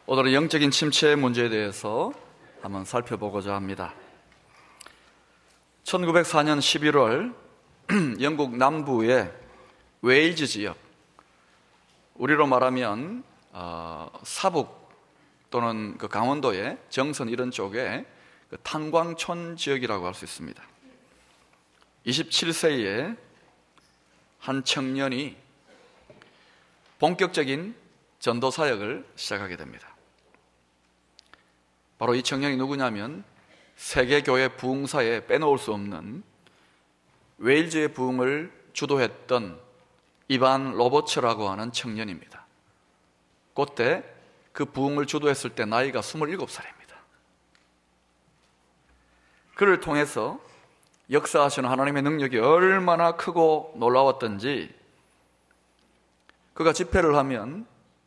오늘은 영적인 침체 문제에 대해서 한번 살펴보고자 합니다. 1904년 11월 영국 남부의 웨일즈 지역, 우리로 말하면 사북 또는 그 강원도의 정선 이런 쪽에 그 탄광촌 지역이라고 할 수 있습니다. 27세의 한 청년이 본격적인 전도 사역을 시작하게 됩니다. 바로 이 청년이 누구냐면 세계교회 부흥사에 빼놓을 수 없는 웨일즈의 부흥을 주도했던 이반 로버츠라고 하는 청년입니다. 그때 그 부흥을 주도했을 때 나이가 27살입니다. 그를 통해서 역사하시는 하나님의 능력이 얼마나 크고 놀라웠던지, 그가 집회를 하면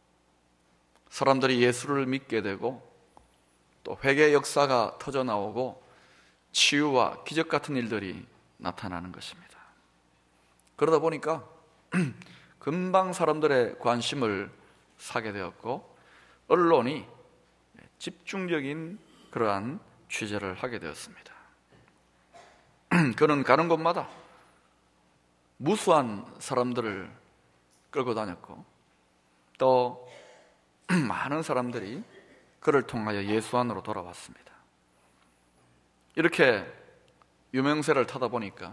사람들이 예수를 믿게 되고 또 회개 역사가 터져나오고 치유와 기적 같은 일들이 나타나는 것입니다. 그러다 보니까 금방 사람들의 관심을 사게 되었고 언론이 집중적인 그러한 취재를 하게 되었습니다. 그는 가는 곳마다 무수한 사람들을 끌고 다녔고 또 많은 사람들이 그를 통하여 예수 안으로 돌아왔습니다. 이렇게 유명세를 타다 보니까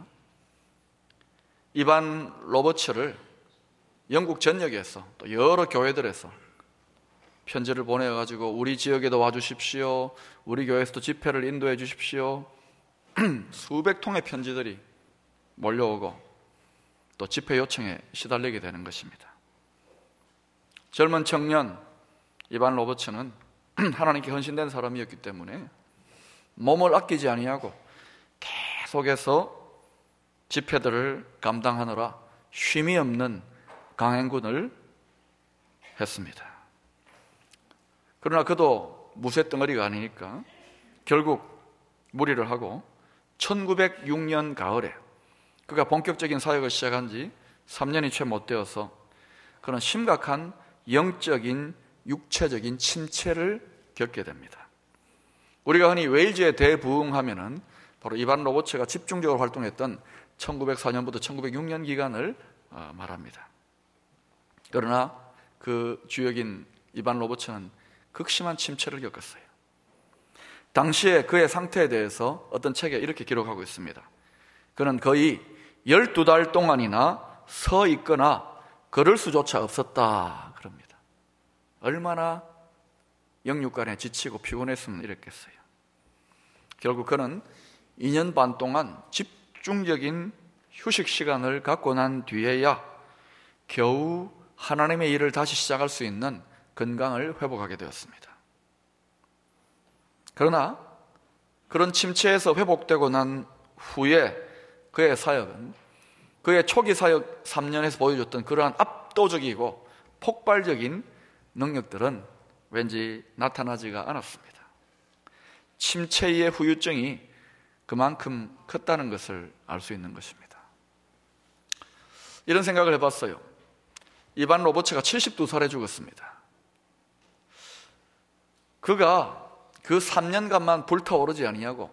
이반 로버츠를 영국 전역에서 또 여러 교회들에서 편지를 보내가지고 우리 지역에도 와주십시오, 우리 교회에서도 집회를 인도해 주십시오, 수백 통의 편지들이 몰려오고 또 집회 요청에 시달리게 되는 것입니다. 젊은 청년 이반 로버츠는 하나님께 헌신된 사람이었기 때문에 몸을 아끼지 아니하고 계속해서 집회들을 감당하느라 쉼이 없는 강행군을 했습니다. 그러나 그도 무쇠덩어리가 아니니까 결국 무리를 하고 1906년 가을에 그가 본격적인 사역을 시작한 지 3년이 채 못 되어서 그는 심각한 영적인 육체적인 침체를 겪게 됩니다. 우리가 흔히 웨일즈의 대부흥하면은 바로 이반 로버츠가 집중적으로 활동했던 1904년부터 1906년 기간을 말합니다. 그러나 그 주역인 이반 로버츠는 극심한 침체를 겪었어요. 당시에 그의 상태에 대해서 어떤 책에 이렇게 기록하고 있습니다. 그는 거의 12달 동안이나 서 있거나 걸을 수조차 없었다 그럽니다. 얼마나 영육간에 지치고 피곤했으면 이랬겠어요. 결국 그는 2년 반 동안 집중적인 휴식 시간을 갖고 난 뒤에야 겨우 하나님의 일을 다시 시작할 수 있는 건강을 회복하게 되었습니다. 그러나 그런 침체에서 회복되고 난 후에 그의 사역은 그의 초기 사역 3년에서 보여줬던 그러한 압도적이고 폭발적인 능력들은 왠지 나타나지가 않았습니다. 침체의 후유증이 그만큼 컸다는 것을 알 수 있는 것입니다. 이런 생각을 해봤어요. 이반 로버츠가 72살에 죽었습니다. 그가 그 3년간만 불타오르지 아니하고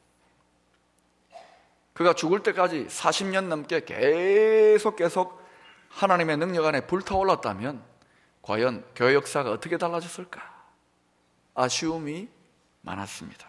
그가 죽을 때까지 40년 넘게 계속 하나님의 능력 안에 불타올랐다면 과연 교회 역사가 어떻게 달라졌을까? 아쉬움이 많았습니다.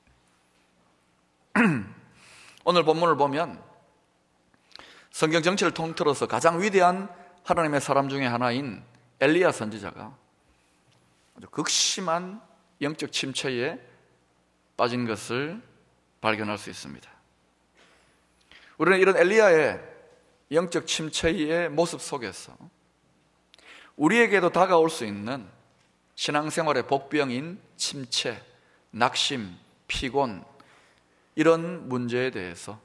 오늘 본문을 보면 성경 전체를 통틀어서 가장 위대한 하나님의 사람 중에 하나인 엘리야 선지자가 아주 극심한 영적 침체에 빠진 것을 발견할 수 있습니다. 우리는 이런 엘리야의 영적 침체의 모습 속에서 우리에게도 다가올 수 있는 신앙생활의 복병인 침체, 낙심, 피곤, 이런 문제에 대해서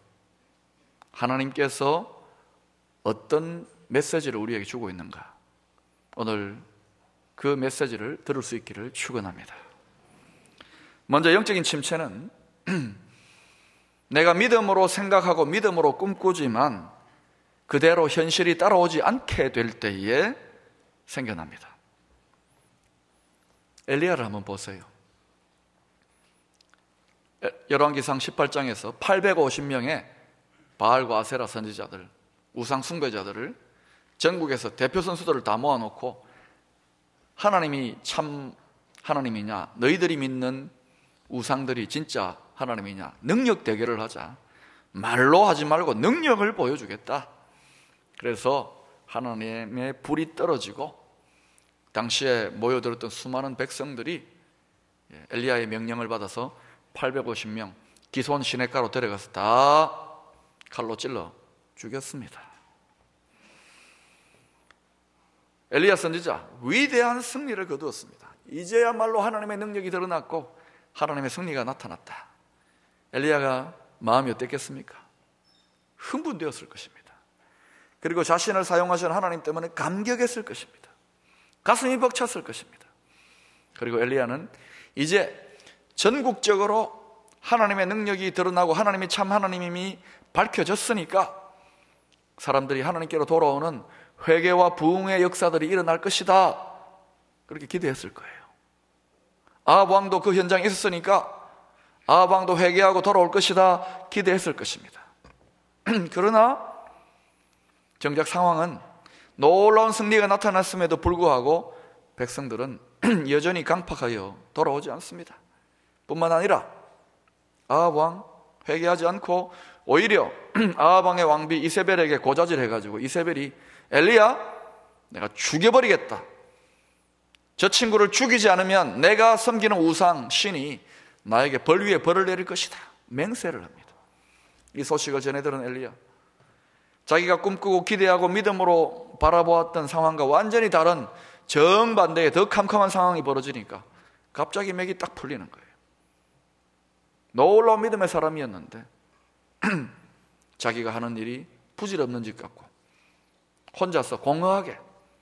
하나님께서 어떤 메시지를 우리에게 주고 있는가, 오늘 그 메시지를 들을 수 있기를 축원합니다. 먼저 영적인 침체는 내가 믿음으로 생각하고 믿음으로 꿈꾸지만 그대로 현실이 따라오지 않게 될 때에 생겨납니다. 엘리야를 한번 보세요. 열왕기상 18장에서 850명의 바알과 아세라 선지자들, 우상 숭배자들을 전국에서 대표 선수들을 다 모아놓고 하나님이 참 하나님이냐, 너희들이 믿는 우상들이 진짜 하나님이냐, 능력 대결을 하자. 말로 하지 말고 능력을 보여주겠다. 그래서 하나님의 불이 떨어지고 당시에 모여들었던 수많은 백성들이 엘리야의 명령을 받아서 850명 기손 시냇가로 데려가서 다 칼로 찔러 죽였습니다. 엘리야 선지자 위대한 승리를 거두었습니다. 이제야말로 하나님의 능력이 드러났고 하나님의 승리가 나타났다. 엘리야가 마음이 어땠겠습니까? 흥분되었을 것입니다. 그리고 자신을 사용하신 하나님 때문에 감격했을 것입니다. 가슴이 벅찼을 것입니다. 그리고 엘리야는 이제 전국적으로 하나님의 능력이 드러나고 하나님이 참 하나님임이 밝혀졌으니까 사람들이 하나님께로 돌아오는 회개와 부흥의 역사들이 일어날 것이다, 그렇게 기대했을 거예요. 아합 왕도 그 현장에 있었으니까 아합 왕도 회개하고 돌아올 것이다 기대했을 것입니다. 그러나 정작 상황은 놀라운 승리가 나타났음에도 불구하고 백성들은 여전히 강팍하여 돌아오지 않습니다. 뿐만 아니라 아합 왕 회개하지 않고 오히려 아합 왕의 왕비 이세벨에게 고자질해가지고 이세벨이 엘리야, 내가 죽여버리겠다, 저 친구를 죽이지 않으면 내가 섬기는 우상 신이 나에게 벌 위에 벌을 내릴 것이다 맹세를 합니다. 이 소식을 전해 들은 엘리야, 자기가 꿈꾸고 기대하고 믿음으로 바라보았던 상황과 완전히 다른 정반대의 더 캄캄한 상황이 벌어지니까 갑자기 맥이 딱 풀리는 거예요. 놀라운 믿음의 사람이었는데 자기가 하는 일이 부질없는 짓 같고 혼자서 공허하게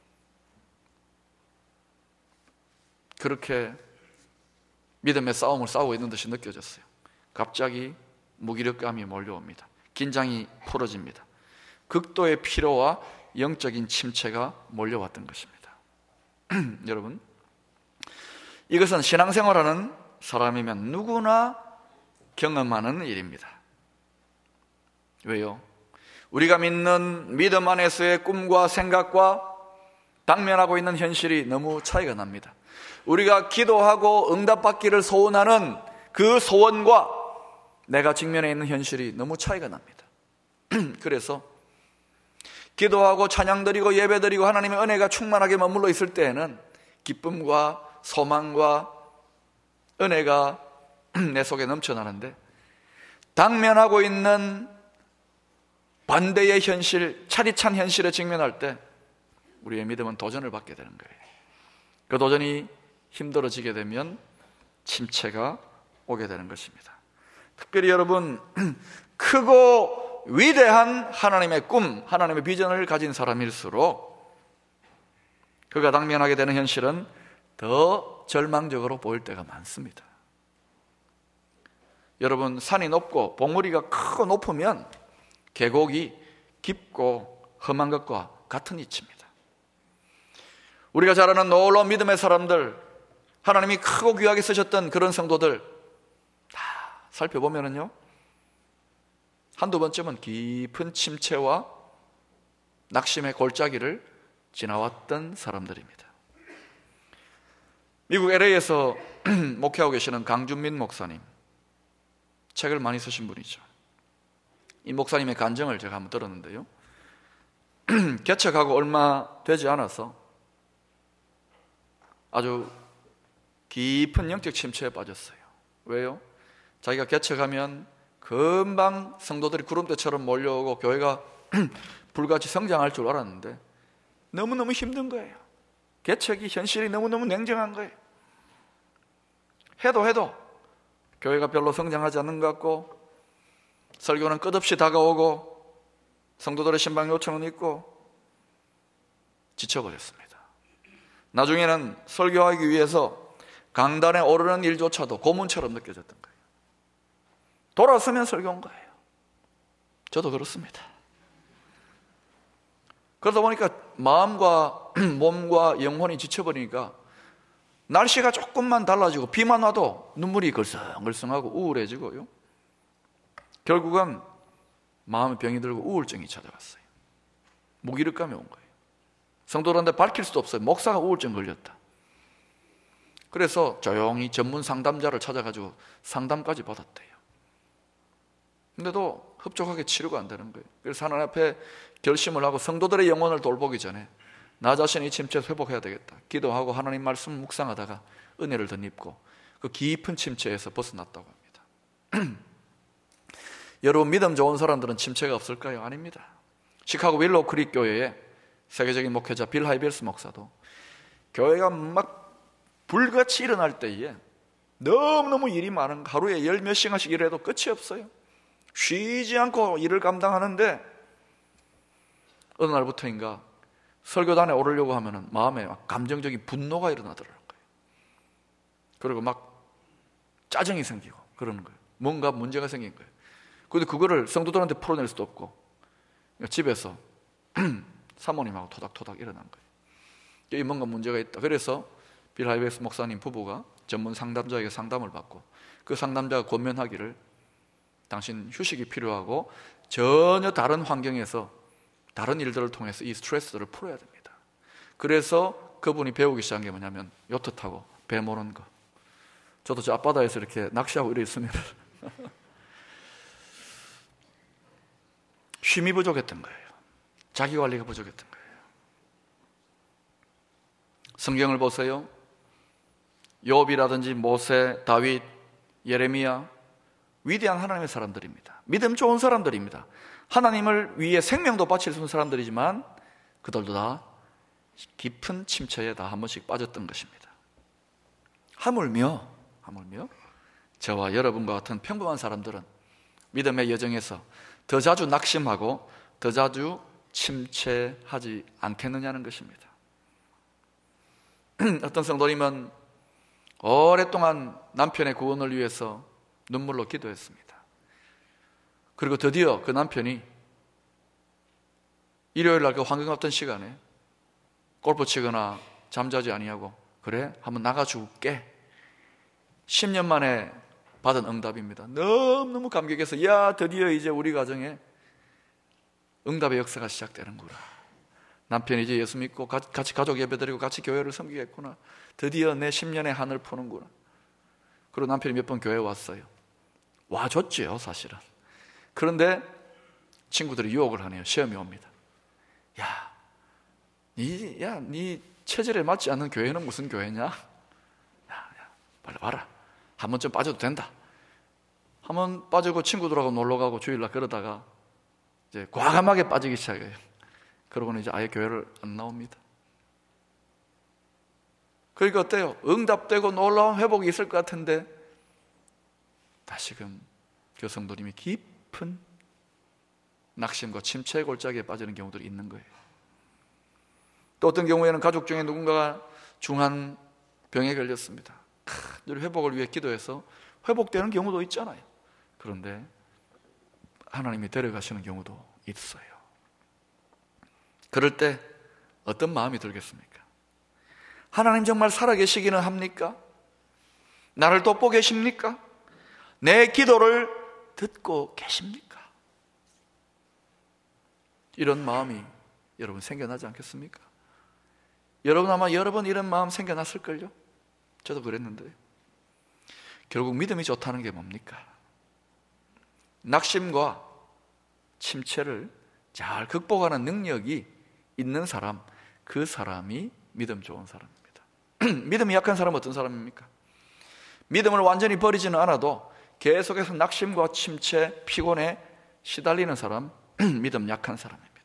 그렇게 믿음의 싸움을 싸우고 있는 듯이 느껴졌어요. 갑자기 무기력감이 몰려옵니다. 긴장이 풀어집니다. 극도의 피로와 영적인 침체가 몰려왔던 것입니다. 여러분, 이것은 신앙생활하는 사람이면 누구나 경험하는 일입니다. 왜요? 우리가 믿는 믿음 안에서의 꿈과 생각과 당면하고 있는 현실이 너무 차이가 납니다. 우리가 기도하고 응답받기를 소원하는 그 소원과 내가 직면해 있는 현실이 너무 차이가 납니다. 그래서 기도하고 찬양드리고 예배드리고 하나님의 은혜가 충만하게 머물러 있을 때에는 기쁨과 소망과 은혜가 내 속에 넘쳐나는데, 당면하고 있는 반대의 현실, 차디찬 현실에 직면할 때 우리의 믿음은 도전을 받게 되는 거예요. 그 도전이 힘들어지게 되면 침체가 오게 되는 것입니다. 특별히 여러분, 크고 위대한 하나님의 꿈, 하나님의 비전을 가진 사람일수록 그가 당면하게 되는 현실은 더 절망적으로 보일 때가 많습니다. 여러분, 산이 높고 봉우리가 크고 높으면 계곡이 깊고 험한 것과 같은 이치입니다. 우리가 잘 아는 놀라운 믿음의 사람들, 하나님이 크고 귀하게 쓰셨던 그런 성도들 다 살펴보면요, 한두 번쯤은 깊은 침체와 낙심의 골짜기를 지나왔던 사람들입니다. 미국 LA에서 목회하고 계시는 강준민 목사님, 책을 많이 쓰신 분이죠. 이 목사님의 간증을 제가 한번 들었는데요, 개척하고 얼마 되지 않아서 아주 깊은 영적 침체에 빠졌어요. 왜요? 자기가 개척하면 금방 성도들이 구름대처럼 몰려오고 교회가 불같이 성장할 줄 알았는데 너무너무 힘든 거예요. 개척이 현실이 너무너무 냉정한 거예요. 해도 교회가 별로 성장하지 않는 것 같고, 설교는 끝없이 다가오고 성도들의 신방 요청은 있고, 지쳐버렸습니다. 나중에는 설교하기 위해서 강단에 오르는 일조차도 고문처럼 느껴졌던 거예요. 돌아서면 설교한 거예요. 저도 그렇습니다. 그러다 보니까 마음과 몸과 영혼이 지쳐버리니까 날씨가 조금만 달라지고 비만 와도 눈물이 글썽글썽하고 우울해지고요. 결국은 마음에 병이 들고 우울증이 찾아왔어요. 무기력감이 온 거예요. 성도들한테 밝힐 수도 없어요. 목사가 우울증 걸렸다. 그래서 조용히 전문 상담자를 찾아가지고 상담까지 받았대요. 근데도 흡족하게 치료가 안 되는 거예요. 그래서 하나님 앞에 결심을 하고 성도들의 영혼을 돌보기 전에 나 자신이 침체에서 회복해야 되겠다. 기도하고 하나님 말씀 묵상하다가 은혜를 덧입고 그 깊은 침체에서 벗어났다고 합니다. 여러분, 믿음 좋은 사람들은 침체가 없을까요? 아닙니다. 시카고 윌로우 크릭 교회의 세계적인 목회자 빌 하이벨스 목사도 교회가 막 불같이 일어날 때에 너무너무 일이 많은, 하루에 10몇 시간씩 일해도 끝이 없어요. 쉬지 않고 일을 감당하는데 어느 날부터인가 설교단에 오르려고 하면 마음에 막 감정적인 분노가 일어나더라는 거예요. 그리고 막 짜증이 생기고 그러는 거예요. 뭔가 문제가 생긴 거예요. 그런데 그거를 성도들한테 풀어낼 수도 없고 집에서 사모님하고 토닥토닥 일어난 거예요. 여기 뭔가 문제가 있다. 그래서 빌 하이벨스 목사님 부부가 전문 상담자에게 상담을 받고 그 상담자가 권면하기를 당신 휴식이 필요하고 전혀 다른 환경에서 다른 일들을 통해서 이 스트레스를 풀어야 됩니다. 그래서 그분이 배우기 시작한 게 뭐냐면 요트 타고 배 모는 거. 저도 저 앞바다에서 이렇게 낚시하고 이래 있으면 쉼이 부족했던 거예요. 자기관리가 부족했던 거예요. 성경을 보세요. 욥이라든지 모세, 다윗, 예레미야, 위대한 하나님의 사람들입니다. 믿음 좋은 사람들입니다. 하나님을 위해 생명도 바칠 수 있는 사람들이지만 그들도 다 깊은 침체에 다 한 번씩 빠졌던 것입니다. 하물며 저와 여러분과 같은 평범한 사람들은 믿음의 여정에서 더 자주 낙심하고 더 자주 침체하지 않겠느냐는 것입니다. 어떤 성도님은 오랫동안 남편의 구원을 위해서 눈물로 기도했습니다. 그리고 드디어 그 남편이 일요일 날 그 황금 같은 시간에 골프 치거나 잠자지 아니하고 그래? 한번 나가줄게. 10년 만에 받은 응답입니다. 너무너무 감격해서 야, 드디어 이제 우리 가정에 응답의 역사가 시작되는구나. 남편이 이제 예수 믿고 같이 가족 예배드리고 같이 교회를 섬기겠구나. 드디어 내 10년의 한을 푸는구나. 그리고 남편이 몇 번 교회에 왔어요. 와줬죠, 사실은. 그런데 친구들이 유혹을 하네요. 시험이 옵니다. 네 체질에 맞지 않는 교회는 무슨 교회냐? 빨리 와라. 한 번쯤 빠져도 된다. 한 번 빠지고 친구들하고 놀러 가고 주일날 그러다가 이제 과감하게 빠지기 시작해요. 그러고는 이제 아예 교회를 안 나옵니다. 그러니까 어때요? 응답되고 놀라운 회복이 있을 것 같은데 다시금 교성도님이 깊은 낙심과 침체의 골짜기에 빠지는 경우들이 있는 거예요. 또 어떤 경우에는 가족 중에 누군가가 중한 병에 걸렸습니다. 늘 회복을 위해 기도해서 회복되는 경우도 있잖아요. 그런데 하나님이 데려가시는 경우도 있어요. 그럴 때 어떤 마음이 들겠습니까? 하나님 정말 살아계시기는 합니까? 나를 돕고 계십니까? 내 기도를 듣고 계십니까? 이런 마음이 여러분 생겨나지 않겠습니까? 여러분 아마 여러 번 이런 마음 생겨났을걸요? 저도 그랬는데 결국 믿음이 좋다는 게 뭡니까? 낙심과 침체를 잘 극복하는 능력이 있는 사람, 그 사람이 믿음 좋은 사람입니다. 믿음이 약한 사람은 어떤 사람입니까? 믿음을 완전히 버리지는 않아도 계속해서 낙심과 침체, 피곤에 시달리는 사람, 믿음 약한 사람입니다.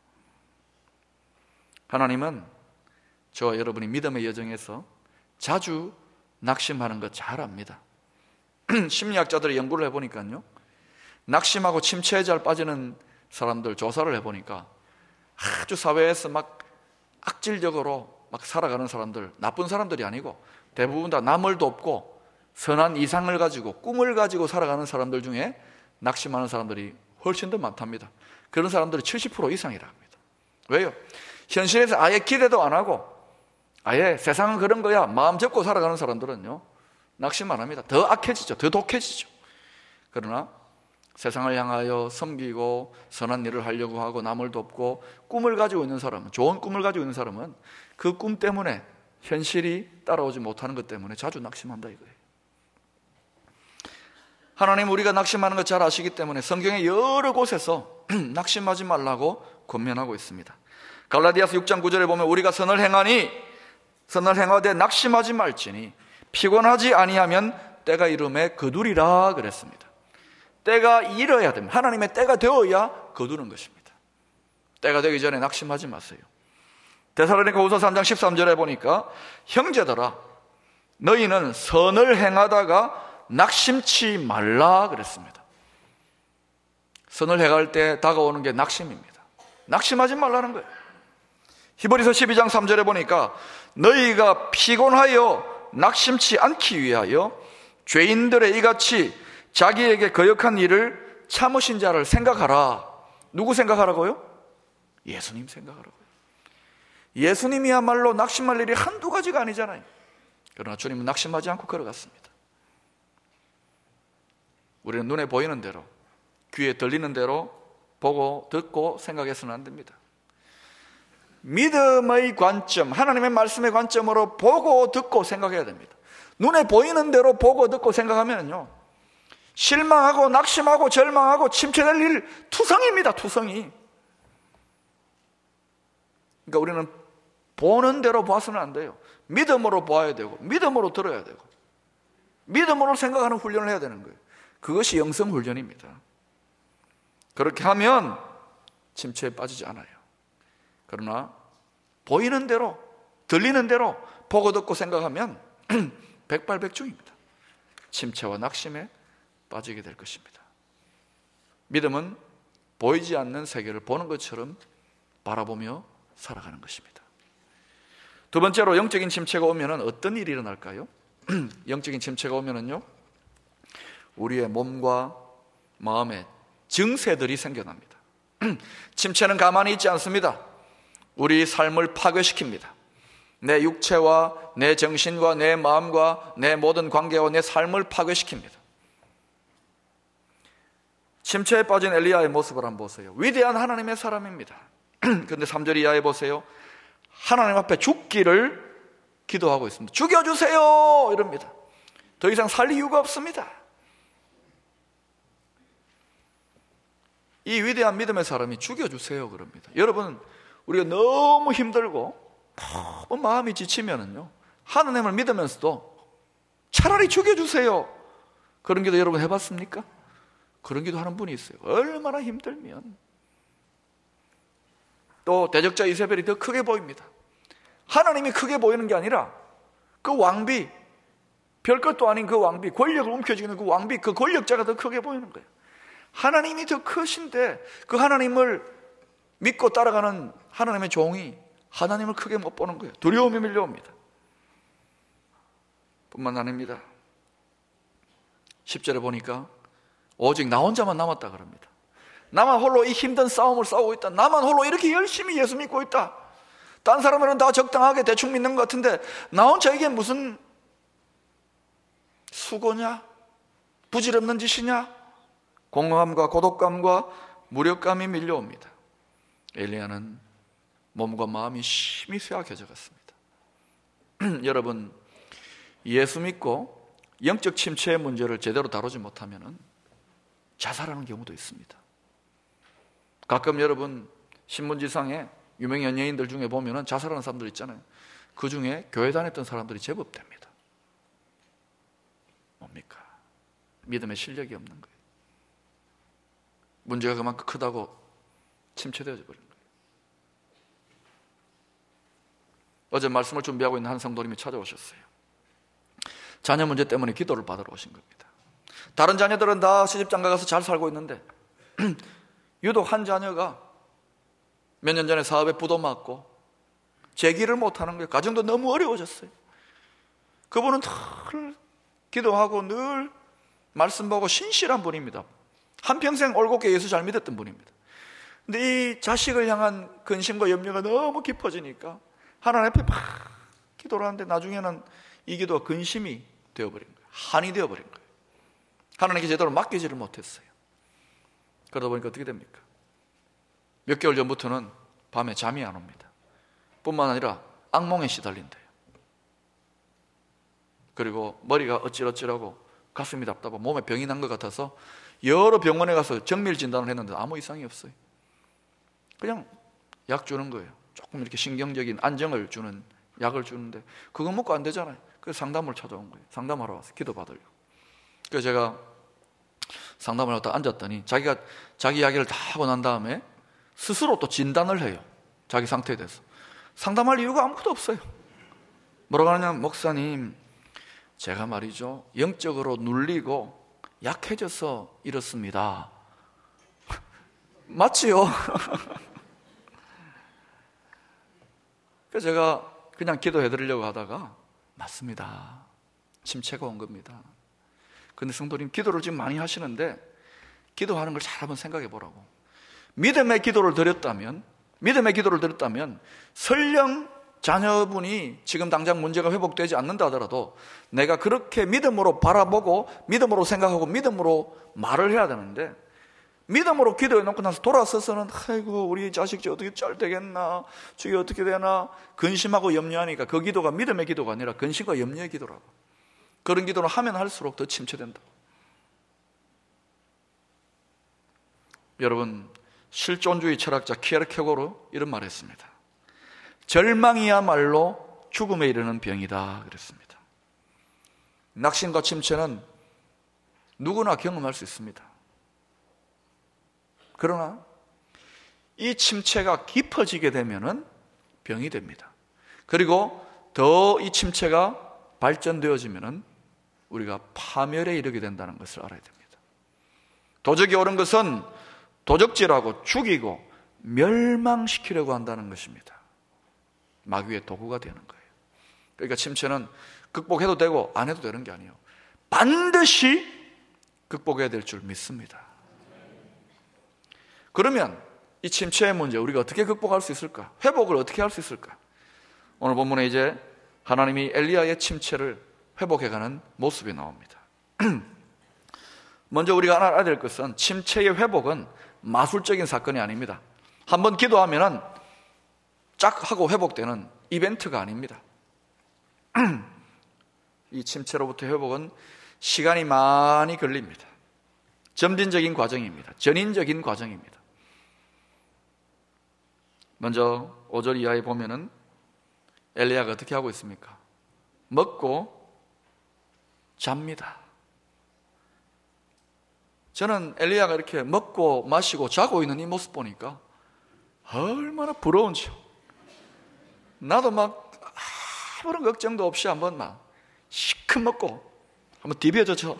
하나님은 저와 여러분이 믿음의 여정에서 자주 낙심하는 거 잘 압니다. 심리학자들이 연구를 해보니까요, 낙심하고 침체에 잘 빠지는 사람들 조사를 해보니까 아주 사회에서 막 악질적으로 막 살아가는 사람들, 나쁜 사람들이 아니고 대부분 다 남을 돕고 선한 이상을 가지고 꿈을 가지고 살아가는 사람들 중에 낙심하는 사람들이 훨씬 더 많답니다. 그런 사람들이 70% 이상이라고 합니다. 왜요? 현실에서 아예 기대도 안 하고 아예 세상은 그런 거야 마음 접고 살아가는 사람들은요, 낙심 안 합니다. 더 악해지죠. 더 독해지죠. 그러나 세상을 향하여 섬기고 선한 일을 하려고 하고 남을 돕고 꿈을 가지고 있는 사람은, 좋은 꿈을 가지고 있는 사람은 그 꿈 때문에 현실이 따라오지 못하는 것 때문에 자주 낙심한다 이거예요. 하나님 우리가 낙심하는 것 잘 아시기 때문에 성경의 여러 곳에서 낙심하지 말라고 권면하고 있습니다. 갈라디아서 6장 9절에 보면 우리가 선을 행하되 낙심하지 말지니 피곤하지 아니하면 때가 이름에 거두리라 그랬습니다. 때가 이뤄야 됩니다. 하나님의 때가 되어야 거두는 것입니다. 때가 되기 전에 낙심하지 마세요. 데살로니가후서 3장 13절에 보니까 형제들아 너희는 선을 행하다가 낙심치 말라 그랬습니다. 선을 행할 때 다가오는 게 낙심입니다. 낙심하지 말라는 거예요. 히브리서 12장 3절에 보니까 너희가 피곤하여 낙심치 않기 위하여 죄인들의 이같이 자기에게 거역한 일을 참으신 자를 생각하라. 누구 생각하라고요? 예수님 생각하라고요. 예수님이야말로 낙심할 일이 한두 가지가 아니잖아요. 그러나 주님은 낙심하지 않고 걸어갔습니다. 우리는 눈에 보이는 대로, 귀에 들리는 대로 보고 듣고 생각해서는 안 됩니다. 믿음의 관점, 하나님의 말씀의 관점으로 보고 듣고 생각해야 됩니다. 눈에 보이는 대로 보고 듣고 생각하면요, 실망하고 낙심하고 절망하고 침체될 일 투성입니다. 투성이. 그러니까 우리는 보는 대로 봐서는 안 돼요. 믿음으로 봐야 되고 믿음으로 들어야 되고 믿음으로 생각하는 훈련을 해야 되는 거예요. 그것이 영성 훈련입니다. 그렇게 하면 침체에 빠지지 않아요. 그러나 보이는 대로 들리는 대로 보고 듣고 생각하면 백발백중입니다. 침체와 낙심에 빠지게 될 것입니다. 믿음은 보이지 않는 세계를 보는 것처럼 바라보며 살아가는 것입니다. 두 번째로 영적인 침체가 오면 어떤 일이 일어날까요? 영적인 침체가 오면요, 우리의 몸과 마음에 증세들이 생겨납니다. 침체는 가만히 있지 않습니다. 우리 삶을 파괴시킵니다. 내 육체와 내 정신과 내 마음과 내 모든 관계와 내 삶을 파괴시킵니다. 침체에 빠진 엘리야의 모습을 한번 보세요. 위대한 하나님의 사람입니다. 그런데 3절 이하에 보세요. 하나님 앞에 죽기를 기도하고 있습니다. 죽여주세요 이럽니다. 더 이상 살 이유가 없습니다. 이 위대한 믿음의 사람이 죽여주세요 그럽니다. 여러분, 우리가 너무 힘들고 너무 마음이 지치면은요, 하나님을 믿으면서도 차라리 죽여주세요 그런 기도 여러분 해봤습니까? 그런 기도 하는 분이 있어요. 얼마나 힘들면. 또 대적자 이세벨이 더 크게 보입니다. 하나님이 크게 보이는 게 아니라 그 왕비, 별것도 아닌 그 왕비, 권력을 움켜쥐는 그 왕비, 그 권력자가 더 크게 보이는 거예요. 하나님이 더 크신데 그 하나님을 믿고 따라가는 하나님의 종이 하나님을 크게 못 보는 거예요. 두려움이 밀려옵니다. 뿐만 아닙니다. 10절에 보니까 오직 나 혼자만 남았다 그럽니다. 나만 홀로 이 힘든 싸움을 싸우고 있다. 나만 홀로 이렇게 열심히 예수 믿고 있다. 딴 사람들은 다 적당하게 대충 믿는 것 같은데 나 혼자 이게 무슨 수고냐? 부질없는 짓이냐? 공허함과 고독감과 무력감이 밀려옵니다. 엘리야는 몸과 마음이 심히 쇠약해져 갔습니다. 여러분, 예수 믿고 영적 침체의 문제를 제대로 다루지 못하면 자살하는 경우도 있습니다. 가끔 여러분 신문지상에 유명 연예인들 중에 보면 자살하는 사람들 있잖아요. 그 중에 교회 다녔던 사람들이 제법 됩니다. 뭡니까? 믿음의 실력이 없는 거예요. 문제가 그만큼 크다고 침체되어져 버린 거예요. 어제 말씀을 준비하고 있는 한 성도님이 찾아오셨어요. 자녀 문제 때문에 기도를 받으러 오신 겁니다. 다른 자녀들은 다 시집장가 가서 잘 살고 있는데 유독 한 자녀가 몇 년 전에 사업에 부도 맞고 재기를 못하는 거예요. 가정도 너무 어려워졌어요. 그분은 늘 기도하고 늘 말씀 보고 신실한 분입니다. 한평생 올곧게 예수 잘 믿었던 분입니다. 근데 이 자식을 향한 근심과 염려가 너무 깊어지니까 하나님 앞에 막 기도를 하는데 나중에는 이 기도가 근심이 되어버린 거예요. 한이 되어버린 거예요. 하나님께 제대로 맡기지를 못했어요. 그러다 보니까 어떻게 됩니까? 몇 개월 전부터는 밤에 잠이 안 옵니다. 뿐만 아니라 악몽에 시달린대요. 그리고 머리가 어찔어찔하고 가슴이 답답하고 몸에 병이 난 것 같아서 여러 병원에 가서 정밀 진단을 했는데 아무 이상이 없어요. 그냥 약 주는 거예요. 조금 이렇게 신경적인 안정을 주는 약을 주는데 그거 먹고 안 되잖아요. 그래서 상담을 찾아온 거예요. 상담하러 와서 기도받으려고. 그래서 제가 상담을 하다 앉았더니 자기가 자기 이야기를 다 하고 난 다음에 스스로 또 진단을 해요. 자기 상태에 대해서. 상담할 이유가 아무것도 없어요. 뭐라고 하냐면, 목사님, 제가 말이죠, 영적으로 눌리고 약해져서 이렇습니다. 맞지요? 그래서 제가 그냥 기도해드리려고 하다가, 맞습니다. 침체가 온 겁니다. 근데 성도님, 기도를 지금 많이 하시는데 기도하는 걸 잘 한번 생각해 보라고. 믿음의 기도를 드렸다면 설령 자녀분이 지금 당장 문제가 회복되지 않는다 하더라도 내가 그렇게 믿음으로 바라보고 믿음으로 생각하고 믿음으로 말을 해야 되는데, 믿음으로 기도해 놓고 나서 돌아서서는 아이고 우리 자식 어떻게 잘 되겠나, 주위 어떻게 되나 근심하고 염려하니까 그 기도가 믿음의 기도가 아니라 근심과 염려의 기도라고. 그런 기도를 하면 할수록 더 침체된다. 여러분, 실존주의 철학자 키에르케고르 이런 말을 했습니다. 절망이야말로 죽음에 이르는 병이다 그랬습니다. 낙심과 침체는 누구나 경험할 수 있습니다. 그러나 이 침체가 깊어지게 되면은 병이 됩니다. 그리고 더 이 침체가 발전되어지면은 우리가 파멸에 이르게 된다는 것을 알아야 됩니다. 도적이 오른 것은 도적질하고 죽이고 멸망시키려고 한다는 것입니다. 마귀의 도구가 되는 거예요. 그러니까 침체는 극복해도 되고 안 해도 되는 게 아니에요. 반드시 극복해야 될 줄 믿습니다. 그러면 이 침체의 문제 우리가 어떻게 극복할 수 있을까? 회복을 어떻게 할 수 있을까? 오늘 본문에 이제 하나님이 엘리야의 침체를 회복해가는 모습이 나옵니다. 먼저 우리가 알아야 될 것은 침체의 회복은 마술적인 사건이 아닙니다. 한번 기도하면은 쫙 하고 회복되는 이벤트가 아닙니다. 이 침체로부터 회복은 시간이 많이 걸립니다. 점진적인 과정입니다. 전인적인 과정입니다. 먼저 5절 이하에 보면은 엘리야가 어떻게 하고 있습니까? 먹고 잡니다. 저는 엘리야가 이렇게 먹고 마시고 자고 있는 이 모습 보니까 얼마나 부러운지요. 나도 막 아무런 걱정도 없이 한번 막 시큰 먹고 한번 디벼져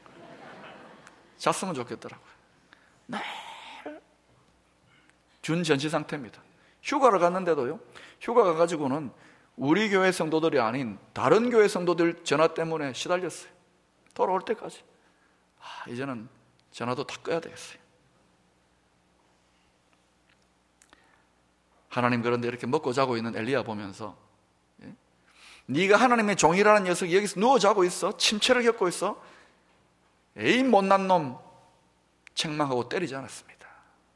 잤으면 좋겠더라고요. 늘 준전시 상태입니다. 휴가를 갔는데도요, 휴가 가가지고는 우리 교회 성도들이 아닌 다른 교회 성도들 전화 때문에 시달렸어요. 돌아올 때까지. 이제는 전화도 다 꺼야 되겠어요. 하나님, 그런데 이렇게 먹고 자고 있는 엘리야 보면서, 네가 하나님의 종이라는 녀석이 여기서 누워 자고 있어? 침체를 겪고 있어? 에이 못난 놈, 책망하고 때리지 않았습니다.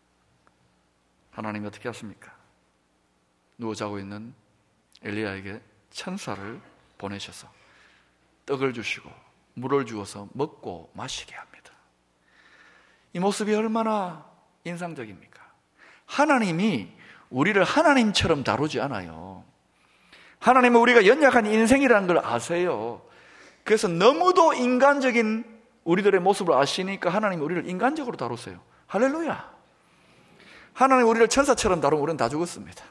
하나님이 어떻게 하십니까? 누워 자고 있는 엘리야에게 천사를 보내셔서 떡을 주시고 물을 주어서 먹고 마시게 합니다. 이 모습이 얼마나 인상적입니까? 하나님이 우리를 하나님처럼 다루지 않아요. 하나님은 우리가 연약한 인생이라는 걸 아세요. 그래서 너무도 인간적인 우리들의 모습을 아시니까 하나님이 우리를 인간적으로 다루세요. 할렐루야. 하나님 우리를 천사처럼 다루면 우리는 다 죽었습니다.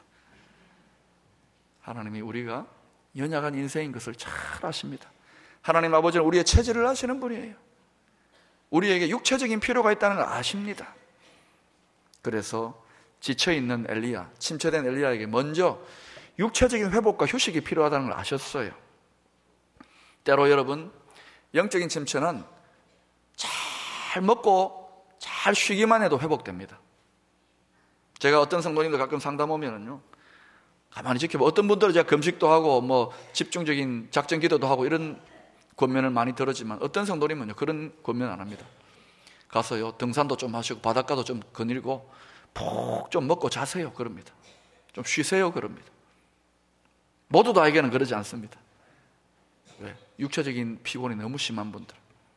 하나님이 우리가 연약한 인생인 것을 잘 아십니다. 하나님 아버지는 우리의 체질을 아시는 분이에요. 우리에게 육체적인 필요가 있다는 걸 아십니다. 그래서 지쳐있는 엘리야, 침체된 엘리야에게 먼저 육체적인 회복과 휴식이 필요하다는 걸 아셨어요. 때로 여러분, 영적인 침체는 잘 먹고 잘 쉬기만 해도 회복됩니다. 제가 어떤 성도님들 가끔 상담 오면은요, 가만히 지켜봐. 어떤 분들은 제가 금식도 하고 뭐 집중적인 작전 기도도 하고 이런 권면을 많이 들었지만 어떤 성도님은요 그런 권면 안 합니다. 가서요 등산도 좀 하시고 바닷가도 좀 거닐고 푹 좀 먹고 자세요 그럽니다. 좀 쉬세요 그럽니다. 모두 다에게는 그러지 않습니다. 왜? 육체적인 피곤이 너무 심한 분들,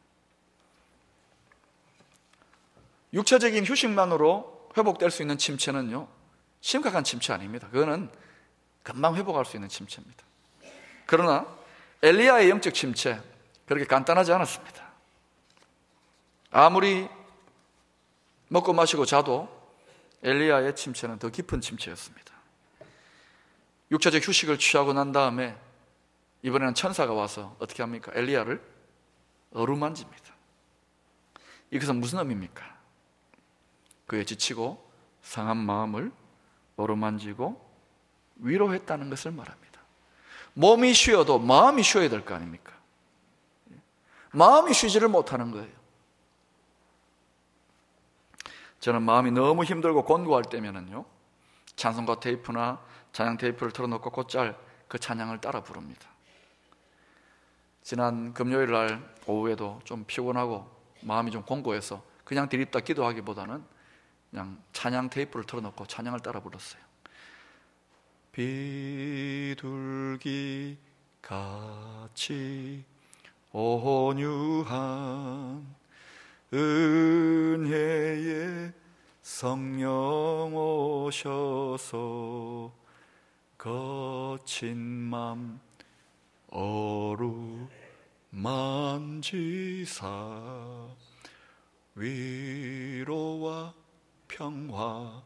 육체적인 휴식만으로 회복될 수 있는 침체는요 심각한 침체 아닙니다. 그거는 금방 회복할 수 있는 침체입니다. 그러나 엘리야의 영적 침체 그렇게 간단하지 않았습니다. 아무리 먹고 마시고 자도 엘리야의 침체는 더 깊은 침체였습니다. 육체적 휴식을 취하고 난 다음에 이번에는 천사가 와서 어떻게 합니까? 엘리야를 어루만집니다. 이것은 무슨 의미입니까? 그의 지치고 상한 마음을 어루만지고 위로했다는 것을 말합니다. 몸이 쉬어도 마음이 쉬어야 될 거 아닙니까? 마음이 쉬지를 못하는 거예요. 저는 마음이 너무 힘들고 곤고할 때면은요 찬송가 테이프나 찬양 테이프를 틀어놓고 곧잘 그 찬양을 따라 부릅니다. 지난 금요일 날 오후에도 좀 피곤하고 마음이 좀 공고해서 그냥 디립다 기도하기보다는 그냥 찬양 테이프를 틀어놓고 찬양을 따라 불렀어요. 비둘기 같이 온유한 은혜의 성령 오셔서 거친 맘 어루만지사 위로와 평화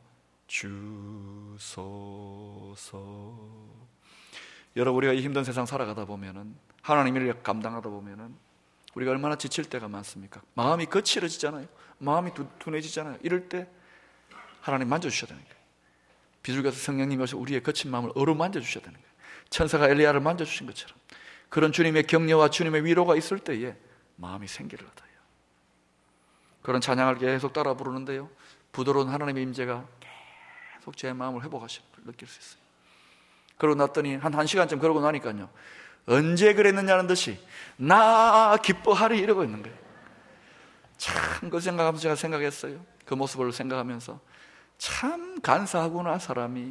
주소서. 여러분, 우리가 이 힘든 세상 살아가다 보면은, 하나님의 일을 감당하다 보면은 우리가 얼마나 지칠 때가 많습니까? 마음이 거칠어지잖아요. 마음이 둔해지잖아요. 이럴 때 하나님 만져주셔야 되는 거예요. 비둘기에서 성령님이 오셔서 우리의 거친 마음을 어루만져 주셔야 되는 거예요. 천사가 엘리야를 만져주신 것처럼 그런 주님의 격려와 주님의 위로가 있을 때에 마음이 생기를 얻어요. 그런 찬양을 계속 따라 부르는데요 부드러운 하나님의 임재가 계속 제 마음을 회복하시는 걸 느낄 수 있어요. 그러고 났더니 한 1시간쯤 그러고 나니까요 언제 그랬느냐는 듯이 나 기뻐하리 이러고 있는 거예요. 참 그 생각하면서 제가 생각했어요. 그 모습을 생각하면서 참 간사하구나 사람이.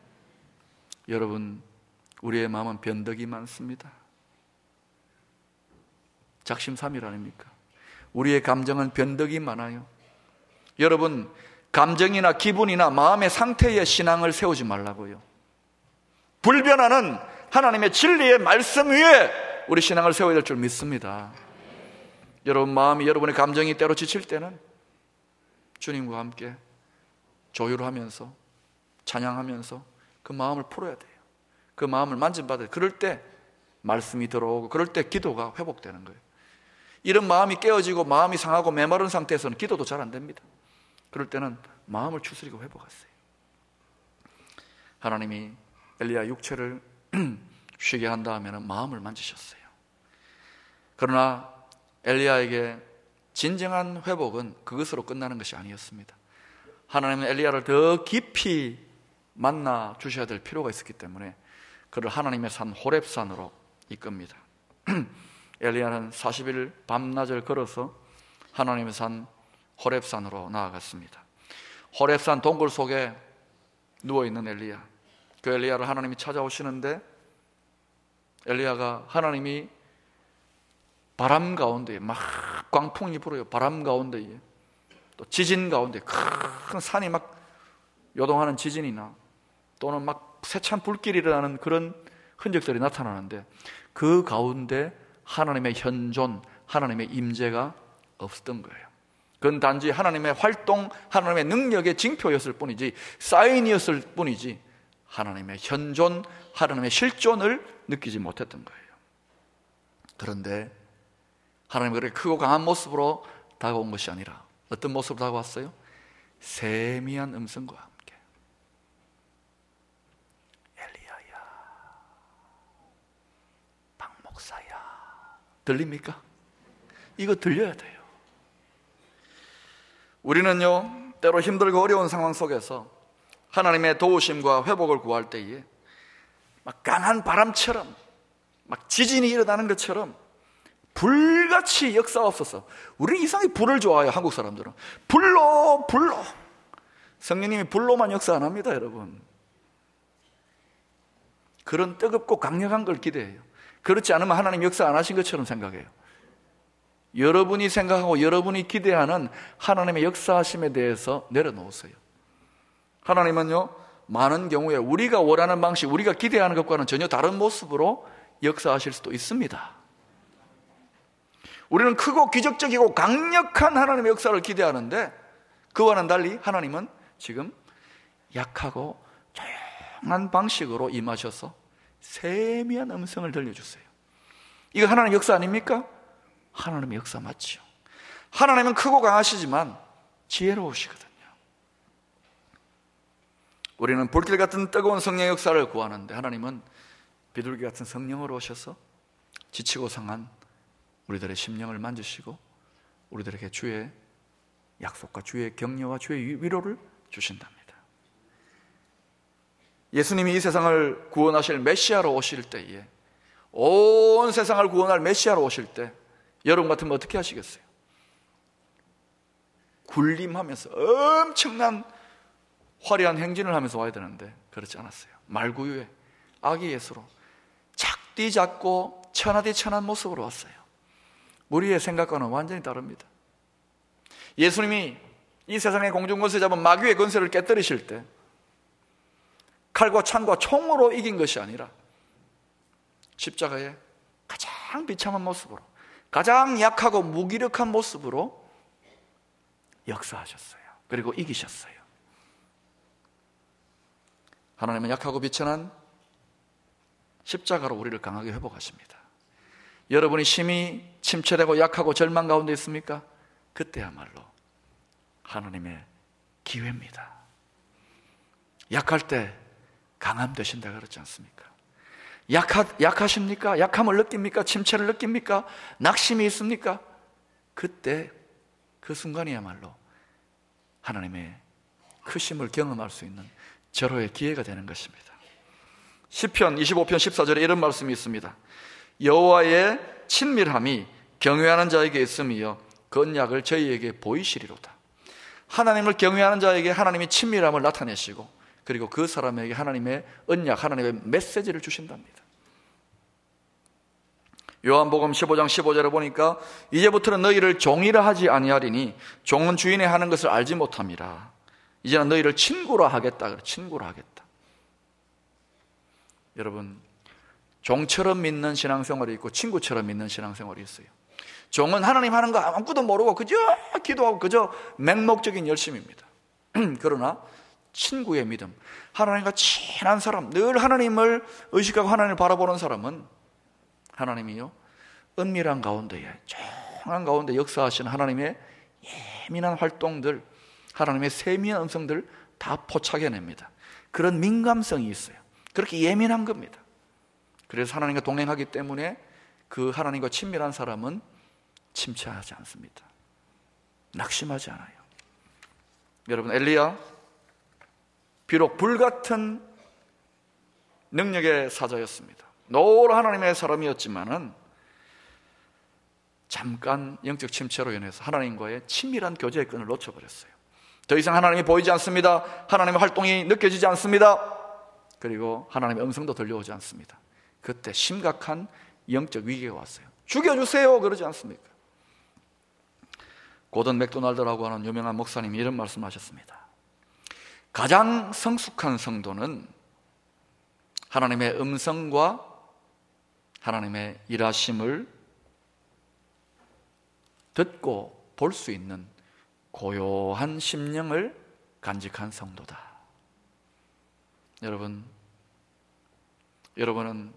여러분, 우리의 마음은 변덕이 많습니다. 작심삼일 아닙니까? 우리의 감정은 변덕이 많아요. 여러분, 감정이나 기분이나 마음의 상태에 신앙을 세우지 말라고요. 불변하는 하나님의 진리의 말씀 위에 우리 신앙을 세워야 될 줄 믿습니다. 여러분, 마음이, 여러분의 감정이 때로 지칠 때는 주님과 함께 조율하면서 찬양하면서 그 마음을 풀어야 돼요. 그 마음을 만진받아야 돼요. 그럴 때 말씀이 들어오고 그럴 때 기도가 회복되는 거예요. 이런 마음이 깨어지고 마음이 상하고 메마른 상태에서는 기도도 잘 안 됩니다. 그럴 때는 마음을 추스리고 회복하세요. 하나님이 엘리야 육체를 쉬게 한 다음에는 마음을 만지셨어요. 그러나 엘리야에게 진정한 회복은 그것으로 끝나는 것이 아니었습니다. 하나님은 엘리야를 더 깊이 만나 주셔야 될 필요가 있었기 때문에 그를 하나님의 산 호렙산으로 이끕니다. 엘리야는 40일 밤낮을 걸어서 하나님의 산 호렙산으로 나아갔습니다. 호렙산 동굴 속에 누워있는 엘리야, 그 엘리야를 하나님이 찾아오시는데 엘리야가 하나님이 바람 가운데에 막 광풍이 불어요. 바람 가운데에 또 지진 가운데 큰 산이 막 요동하는 지진이나 또는 막 세찬 불길이 일어나는 그런 흔적들이 나타나는데 그 가운데 하나님의 현존, 하나님의 임재가 없었던 거예요. 그건 단지 하나님의 활동, 하나님의 능력의 징표였을 뿐이지, 사인이었을 뿐이지 하나님의 현존, 하나님의 실존을 느끼지 못했던 거예요. 그런데 하나님이 그렇게 크고 강한 모습으로 다가온 것이 아니라 어떤 모습으로 다가왔어요? 세미한 음성과 함께 엘리야야, 박 목사야. 들립니까? 이거 들려야 돼요. 우리는요 때로 힘들고 어려운 상황 속에서 하나님의 도우심과 회복을 구할 때에 막 강한 바람처럼, 막 지진이 일어나는 것처럼 불같이 역사하옵소서. 우리 이상하게 불을 좋아해요, 한국 사람들은. 불로. 성령님이 불로만 역사 안 합니다, 여러분. 그런 뜨겁고 강력한 걸 기대해요. 그렇지 않으면 하나님 역사 안 하신 것처럼 생각해요. 여러분이 생각하고 여러분이 기대하는 하나님의 역사하심에 대해서 내려놓으세요. 하나님은요, 많은 경우에 우리가 원하는 방식, 우리가 기대하는 것과는 전혀 다른 모습으로 역사하실 수도 있습니다. 우리는 크고 기적적이고 강력한 하나님의 역사를 기대하는데, 그와는 달리 하나님은 지금 약하고 조용한 방식으로 임하셔서 세미한 음성을 들려주세요. 이거 하나님의 역사 아닙니까? 하나님의 역사 맞죠. 하나님은 크고 강하시지만 지혜로우시거든요. 우리는 불길 같은 뜨거운 성령의 역사를 구하는데, 하나님은 비둘기 같은 성령으로 오셔서 지치고 상한 우리들의 심령을 만지시고 우리들에게 주의 약속과 주의 격려와 주의 위로를 주신답니다. 예수님이 이 세상을 구원하실 메시아로 오실 때에, 온 세상을 구원할 메시아로 오실 때 여러분 같으면 어떻게 하시겠어요? 군림하면서 엄청난 화려한 행진을 하면서 와야 되는데 그렇지 않았어요. 말구유에 아기 예수로 작디 작고 천하디 천한 모습으로 왔어요. 우리의 생각과는 완전히 다릅니다. 예수님이 이 세상의 공중권세 잡은 마귀의 권세를 깨뜨리실 때 칼과 창과 총으로 이긴 것이 아니라 십자가의 가장 비참한 모습으로, 가장 약하고 무기력한 모습으로 역사하셨어요. 그리고 이기셨어요. 하나님은 약하고 비천한 십자가로 우리를 강하게 회복하십니다. 여러분이 심히 침체되고 약하고 절망 가운데 있습니까? 그때야말로 하나님의 기회입니다. 약할 때 강함 되신다 그렇지 않습니까? 약하십니까? 약함을 느낍니까? 침체를 느낍니까? 낙심이 있습니까? 그때 그 순간이야말로 하나님의 크심을 경험할 수 있는 절호의 기회가 되는 것입니다. 시편 25편 14절에 이런 말씀이 있습니다. 여호와의 친밀함이 경외하는 자에게 있으며 그 언약을 저희에게 보이시리로다. 하나님을 경외하는 자에게 하나님이 친밀함을 나타내시고, 그리고 그 사람에게 하나님의 언약, 하나님의 메시지를 주신답니다. 요한복음 15장 15절에 보니까 이제부터는 너희를 종이라 하지 아니하리니 종은 주인의 하는 것을 알지 못함이라. 이제는 너희를 친구라 하겠다. 친구라 하겠다. 여러분, 종처럼 믿는 신앙생활이 있고 친구처럼 믿는 신앙생활이 있어요. 종은 하나님 하는 거 아무것도 모르고 그저 기도하고 그저 맹목적인 열심입니다. 그러나 친구의 믿음, 하나님과 친한 사람, 늘 하나님을 의식하고 하나님을 바라보는 사람은 하나님이요, 은밀한 가운데에, 조용한 가운데 역사하시는 하나님의 예민한 활동들, 하나님의 세미한 음성들 다 포착해냅니다. 그런 민감성이 있어요. 그렇게 예민한 겁니다. 그래서 하나님과 동행하기 때문에 그 하나님과 친밀한 사람은 침체하지 않습니다. 낙심하지 않아요. 여러분, 엘리야 비록 불같은 능력의 사자였습니다. 노라 하나님의 사람이었지만은 잠깐 영적 침체로 인해서 하나님과의 친밀한 교제의 끈을 놓쳐버렸어요. 더 이상 하나님이 보이지 않습니다. 하나님의 활동이 느껴지지 않습니다. 그리고 하나님의 음성도 들려오지 않습니다. 그때 심각한 영적 위기가 왔어요. 죽여주세요 그러지 않습니까? 고든 맥도날드라고 하는 유명한 목사님이 이런 말씀하셨습니다. 가장 성숙한 성도는 하나님의 음성과 하나님의 일하심을 듣고 볼 수 있는 고요한 심령을 간직한 성도다. 여러분은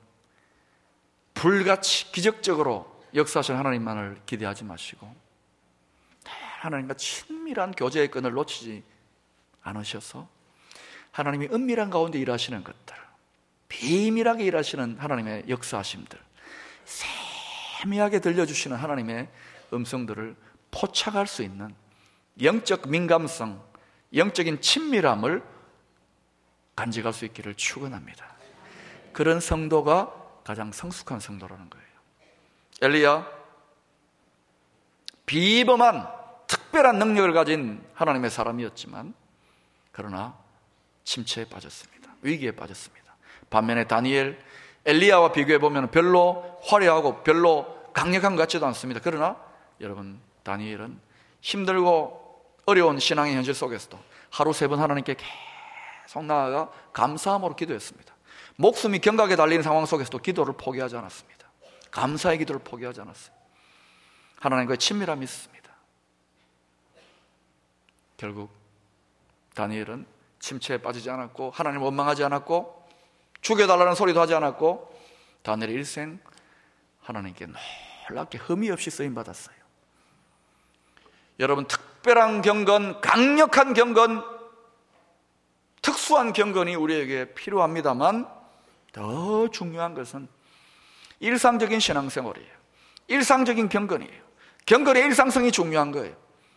불같이 기적적으로 역사하신 하나님만을 기대하지 마시고 하나님과 친밀한 교제의 끈을 놓치지 않으셔서 하나님이 은밀한 가운데 일하시는 것들, 비밀하게 일하시는 하나님의 역사하심들, 세미하게 들려주시는 하나님의 음성들을 포착할 수 있는 영적 민감성, 영적인 친밀함을 간직할 수 있기를 축원합니다. 그런 성도가 가장 성숙한 성도라는 거예요. 엘리야, 비범한 특별한 능력을 가진 하나님의 사람이었지만 그러나 침체에 빠졌습니다. 위기에 빠졌습니다. 반면에 다니엘, 엘리야와 비교해보면 별로 화려하고 별로 강력한 것 같지도 않습니다. 그러나 여러분, 다니엘은 힘들고 어려운 신앙의 현실 속에서도 하루 3번 하나님께 계속 나아가 감사함으로 기도했습니다. 목숨이 경각에 달리는 상황 속에서도 기도를 포기하지 않았습니다. 감사의 기도를 포기하지 않았어요. 하나님과의 친밀함이 있습니다. 결국 다니엘은 침체에 빠지지 않았고 하나님을 원망하지 않았고 죽여달라는 소리도 하지 않았고 다니엘의 일생 하나님께 놀랍게 흠이 없이 쓰임받았어요. 여러분, 특별한 경건, 강력한 경건, 특수한 경건이 우리에게 필요합니다만 더 중요한 것은 일상적인 신앙생활이에요. 일상적인 경건이에요. 경건의 일상성이 중요한 거예요.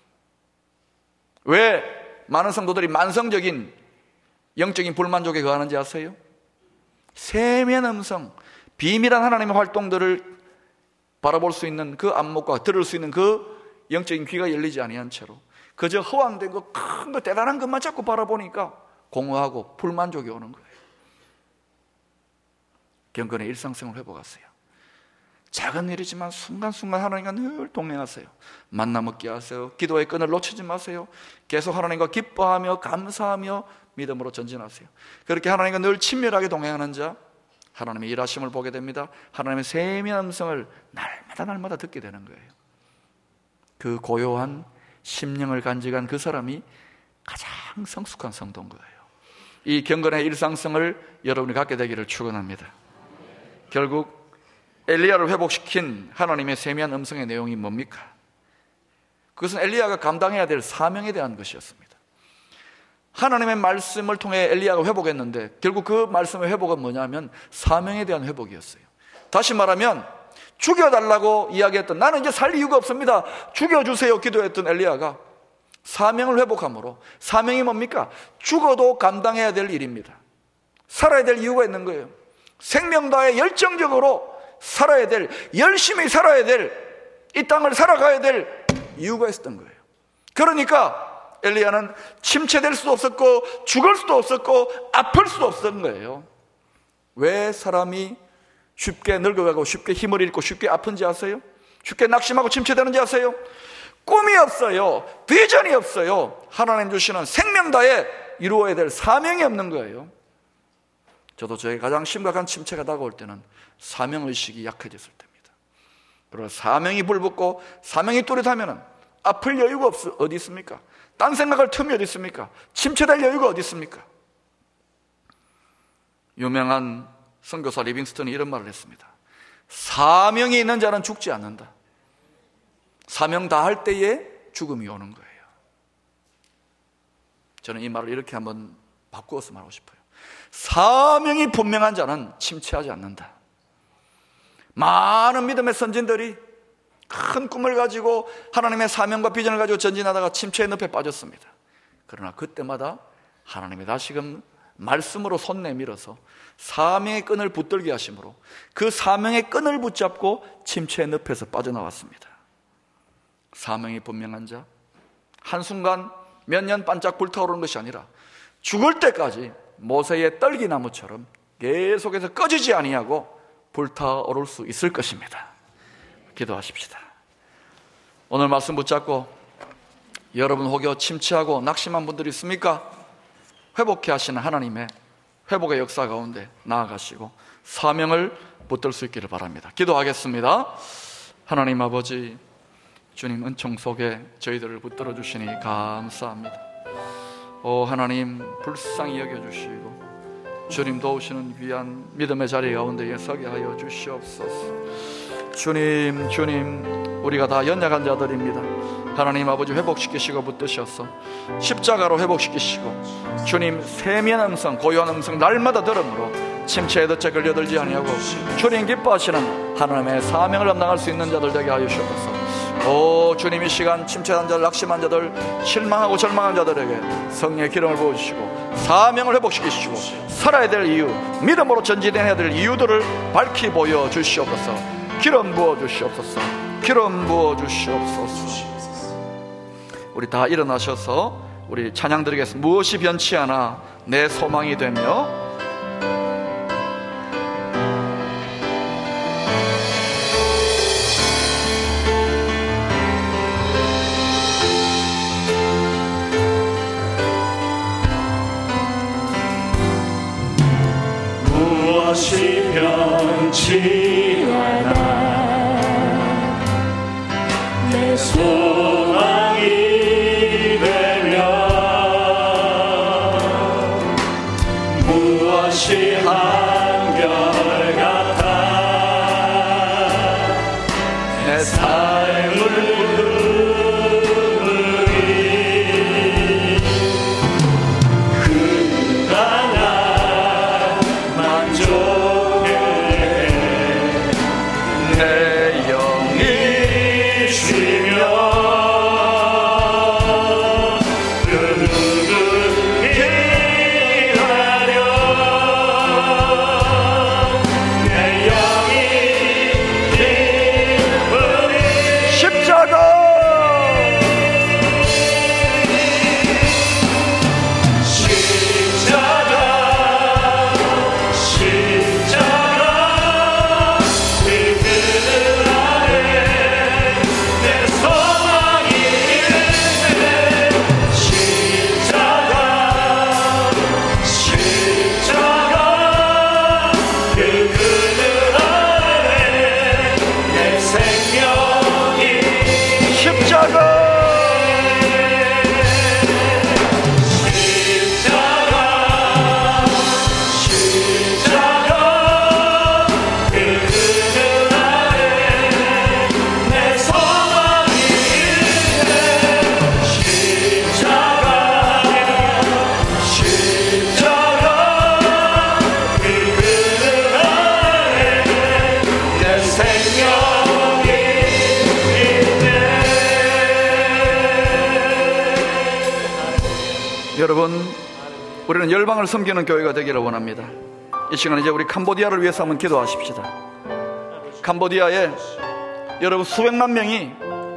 왜 많은 성도들이 만성적인 영적인 불만족에 거하는지 아세요? 세미한 음성, 비밀한 하나님의 활동들을 바라볼 수 있는 그 안목과 들을 수 있는 그 영적인 귀가 열리지 아니한 채로 그저 허황된 거, 큰 거, 대단한 것만 자꾸 바라보니까 공허하고 불만족이 오는 거예요. 경건의 일상성을 회복하세요. 작은 일이지만 순간순간 하나님과 늘 동행하세요. 만나 먹게 하세요. 기도의 끈을 놓치지 마세요. 계속 하나님과 기뻐하며 감사하며 믿음으로 전진하세요. 그렇게 하나님과 늘 친밀하게 동행하는 자, 하나님의 일하심을 보게 됩니다. 하나님의 세미한 음성을 날마다 듣게 되는 거예요. 그 고요한 심령을 간직한 그 사람이 가장 성숙한 성도인 거예요. 이 경건의 일상성을 여러분이 갖게 되기를 축원합니다. 결국 엘리야를 회복시킨 하나님의 세미한 음성의 내용이 뭡니까? 그것은 엘리야가 감당해야 될 사명에 대한 것이었습니다. 하나님의 말씀을 통해 엘리야가 회복했는데 결국 그 말씀의 회복은 뭐냐면 사명에 대한 회복이었어요. 다시 말하면 죽여달라고 이야기했던, 나는 이제 살 이유가 없습니다, 죽여주세요 기도했던 엘리야가 사명을 회복함으로, 사명이 뭡니까? 죽어도 감당해야 될 일입니다. 살아야 될 이유가 있는 거예요. 생명 다해 열정적으로 살아야 될, 열심히 살아야 될, 이 땅을 살아가야 될 이유가 있었던 거예요. 그러니까 엘리야는 침체될 수도 없었고 죽을 수도 없었고 아플 수도 없었던 거예요. 왜 사람이 쉽게 늙어가고 쉽게 힘을 잃고 쉽게 아픈지 아세요? 쉽게 낙심하고 침체되는지 아세요? 꿈이 없어요. 비전이 없어요. 하나님 주시는 생명 다해 이루어야 될 사명이 없는 거예요. 저도 저의 가장 심각한 침체가 다가올 때는 사명의식이 약해졌을 때입니다. 그리고 사명이 불붙고 사명이 뚜렷하면 아플 여유가 어디 있습니까? 딴 생각할 틈이 어디 있습니까? 침체될 여유가 어디 있습니까? 유명한 선교사 리빙스턴이 이런 말을 했습니다. 사명이 있는 자는 죽지 않는다. 사명 다 할 때에 죽음이 오는 거예요. 저는 이 말을 이렇게 한번 바꾸어서 말하고 싶어요. 사명이 분명한 자는 침체하지 않는다. 많은 믿음의 선진들이 큰 꿈을 가지고 하나님의 사명과 비전을 가지고 전진하다가 침체의 늪에 빠졌습니다. 그러나 그때마다 하나님이 다시금 말씀으로 손 내밀어서 사명의 끈을 붙들게 하심으로 그 사명의 끈을 붙잡고 침체의 늪에서 빠져나왔습니다. 사명이 분명한 자, 한순간 몇 년 반짝 불타오르는 것이 아니라 죽을 때까지 모세의 떨기나무처럼 계속해서 꺼지지 아니하고 불타오를 수 있을 것입니다. 기도하십시다. 오늘 말씀 붙잡고 여러분 혹여 침체하고 낙심한 분들이 있습니까? 회복해 하시는 하나님의 회복의 역사 가운데 나아가시고 사명을 붙들 수 있기를 바랍니다. 기도하겠습니다. 하나님 아버지, 주님 은총 속에 저희들을 붙들어 주시니 감사합니다. 오 하나님, 불쌍히 여겨주시고 주님 도우시는 귀한 믿음의 자리 가운데에 서게 하여 주시옵소서. 주님, 우리가 다 연약한 자들입니다. 하나님 아버지, 회복시키시고 붙드셔서 십자가로 회복시키시고 주님 세미한 음성, 고요한 음성 날마다 들음으로 침체의 덫에 걸려들지 아니하고 주님 기뻐하시는 하나님의 사명을 감당할 수 있는 자들 되게 하여 주옵소서. 오 오 주님, 이 시간 침체한 자들, 낙심한 자들, 실망하고 절망한 자들에게 성령의 기름을 부어주시고 사명을 회복시키시고 살아야 될 이유, 믿음으로 전진해야 될 이유들을 밝히 보여주시옵소서. 기름 부어주시옵소서. 기름 부어주시옵소서. 우리 다 일어나셔서 우리 찬양 드리겠습니다. 무엇이 변치 않아 내 소망이 되며 무엇이 변치 않아 내 소망이 되며 무엇이 한결같아 내 삶을 여러분, 우리는 열방을 섬기는 교회가 되기를 원합니다. 이 시간 이제 우리 캄보디아를 위해서 한번 기도하십시다. 캄보디아에 여러분 수백만 명이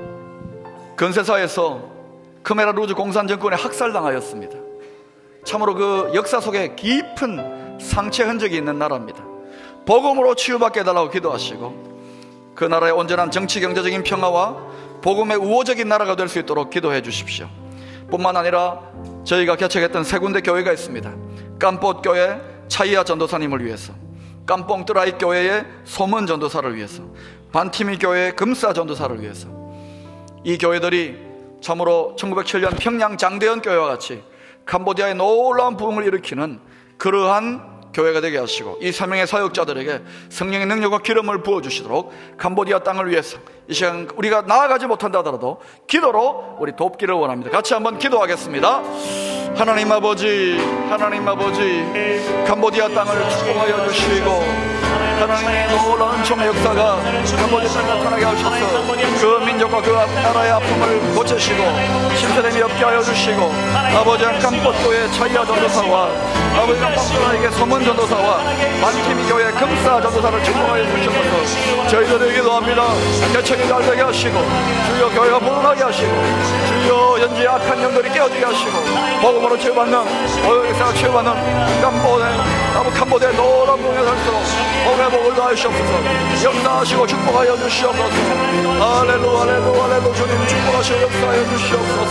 건세사에서 크메라 루즈 공산 정권에 학살당하였습니다. 참으로 그 역사 속에 깊은 상처 흔적이 있는 나라입니다. 복음으로 치유받게 해달라고 기도하시고 그 나라의 온전한 정치 경제적인 평화와 복음의 우호적인 나라가 될 수 있도록 기도해 주십시오. 뿐만 아니라 저희가 개척했던 세 군데 교회가 있습니다. 깜뽀 교회 차이야 전도사님을 위해서, 깜뽕 뜨라이 교회의 소문 전도사를 위해서, 반티미 교회의 금사 전도사를 위해서, 이 교회들이 참으로 1907년 평양 장대현 교회와 같이 캄보디아의 놀라운 부흥을 일으키는 그러한 교회가 되게 하시고 이 사명의 사역자들에게 성령의 능력과 기름을 부어주시도록 캄보디아 땅을 위해서 이 시간 우리가 나아가지 못한다 하더라도 기도로 우리 돕기를 원합니다. 같이 한번 기도하겠습니다. 하나님 아버지, 하나님 아버지, 캄보디아 땅을 축복하여 주시고 하나님의 놀라운 총의 역사가 캄보디아 땅에 나타나게 하셔서 그 민족과 그 나라의 아픔을 고치시고 심사됨이 없게 하여 주시고 아버지 깜꽃교회 차이야 전도사와 아버지 깜꽃교회에게 서문 전도사와 만티미 교회 금사 전도사를 축복하여 주셔서 저희들에게 기도합니다. 개척이 잘 되게 하시고 주여 교회가 부흥하게 하시고 주여 현지의 악한 영들이 깨어지게 하시고 복음으로 치유받는 역사가 치유받는 캄보디아의 놀라운 부흥에 살도록 복음의 복을 다하시옵소서. 역사하시고 축복하여 주시옵소서. 할렐루야 할렐루야 할렐루야. 주님 축복하시고 역사하여 주시옵소서.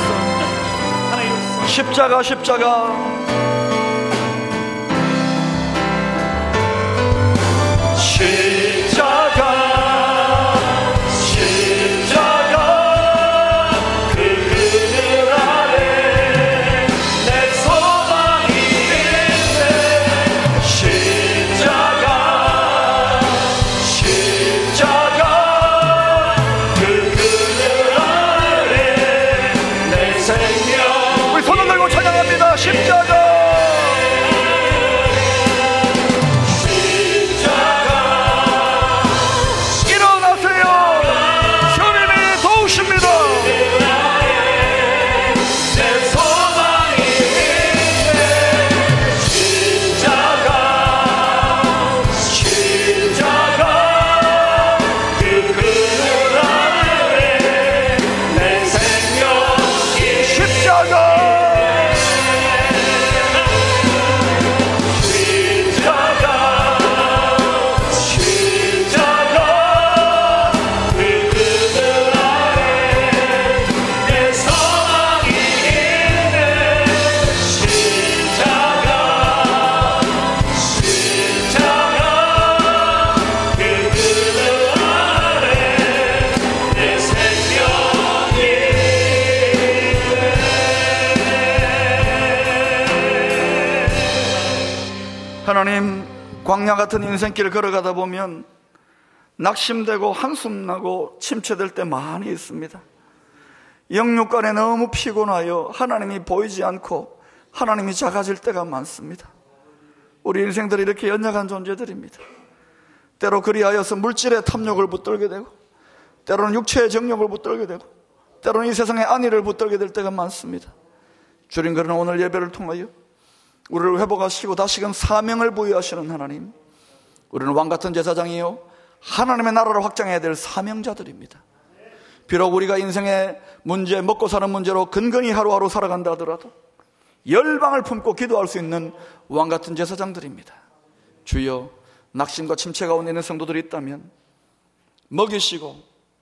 십자가 십자가 십자가 하나님, 광야 같은 인생길을 걸어가다 보면 낙심되고 한숨나고 침체될 때 많이 있습니다. 영육간에 너무 피곤하여 하나님이 보이지 않고 하나님이 작아질 때가 많습니다. 우리 인생들이 이렇게 연약한 존재들입니다. 때로 그리하여서 물질의 탐욕을 붙들게 되고, 때로는 육체의 정욕을 붙들게 되고, 때로는 이 세상의 안위를 붙들게 될 때가 많습니다. 주님, 그러나 오늘 예배를 통하여 우리를 회복하시고 다시금 사명을 부여하시는 하나님, 우리는 왕같은 제사장이요 하나님의 나라를 확장해야 될 사명자들입니다. 비록 우리가 인생의 문제, 먹고 사는 문제로 근근히 하루하루 살아간다 하더라도 열방을 품고 기도할 수 있는 왕같은 제사장들입니다. 주여, 낙심과 침체 가운데 있는 성도들이 있다면 먹이시고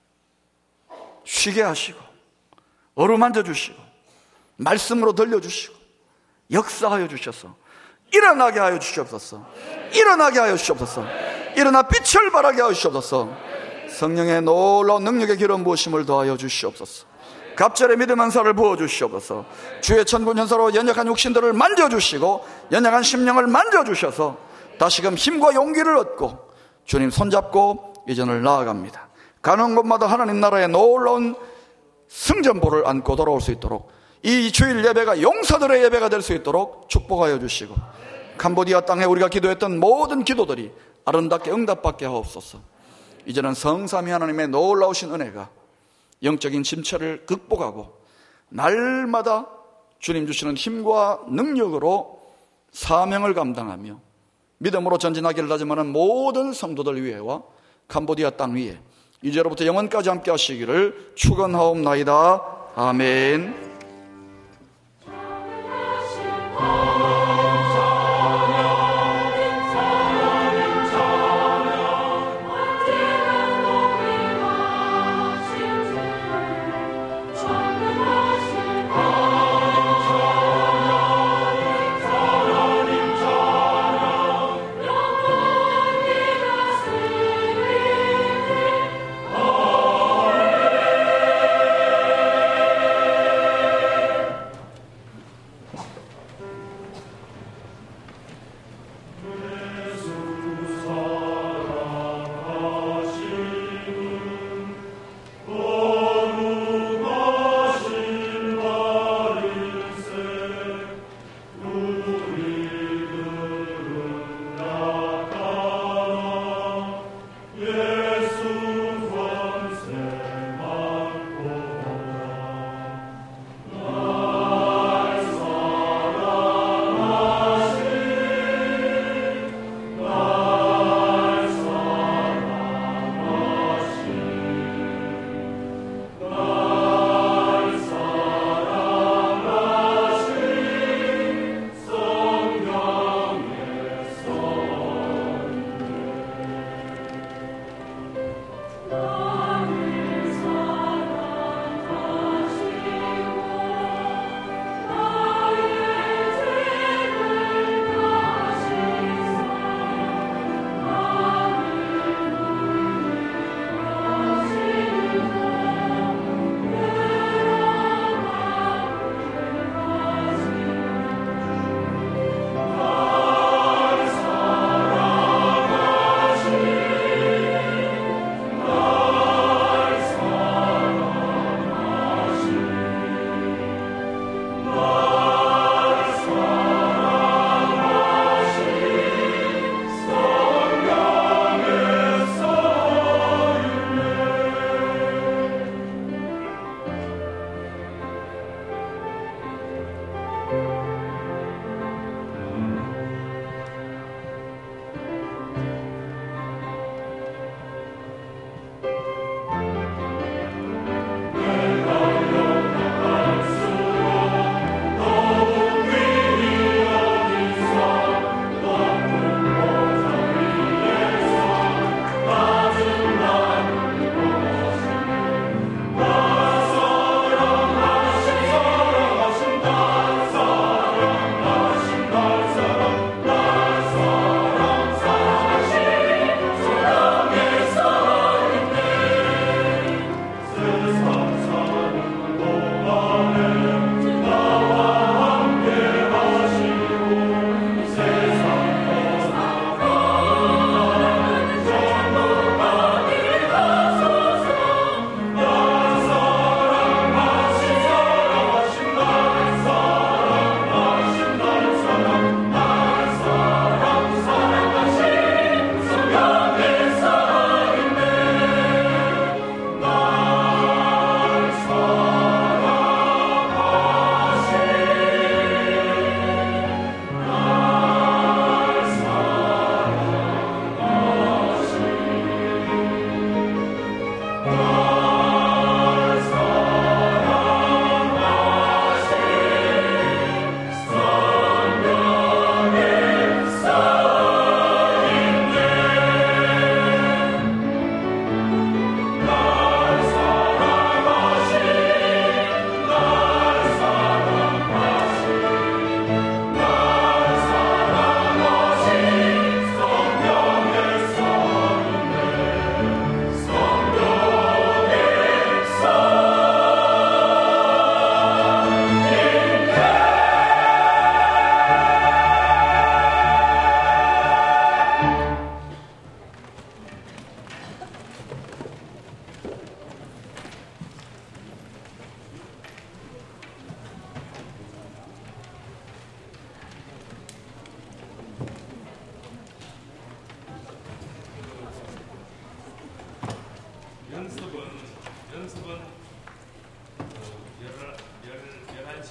쉬게 하시고 어루만져 주시고 말씀으로 들려주시고 역사하여 주셔서 일어나게 하여 주시옵소서. 일어나게 하여 주시옵소서. 일어나 빛을 발하게 하여 주시옵소서. 성령의 놀라운 능력의 기름 부으심을 더하여 주시옵소서. 갑절의 믿음 은사를 부어주시옵소서. 주의 천군 천사로 연약한 육신들을 만져주시고 연약한 심령을 만져주셔서 다시금 힘과 용기를 얻고 주님 손잡고 이전을 나아갑니다. 가는 곳마다 하나님 나라의 놀라운 승전보를 안고 돌아올 수 있도록, 이 주일 예배가 용사들의 예배가 될 수 있도록 축복하여 주시고, 캄보디아 땅에 우리가 기도했던 모든 기도들이 아름답게 응답받게 하옵소서. 이제는 성삼위 하나님의 놀라우신 은혜가 영적인 침체를 극복하고 날마다 주님 주시는 힘과 능력으로 사명을 감당하며 믿음으로 전진하기를 다짐하는 모든 성도들 위에와 캄보디아 땅 위에 이제로부터 영원까지 함께 하시기를 축원하옵나이다. 아멘.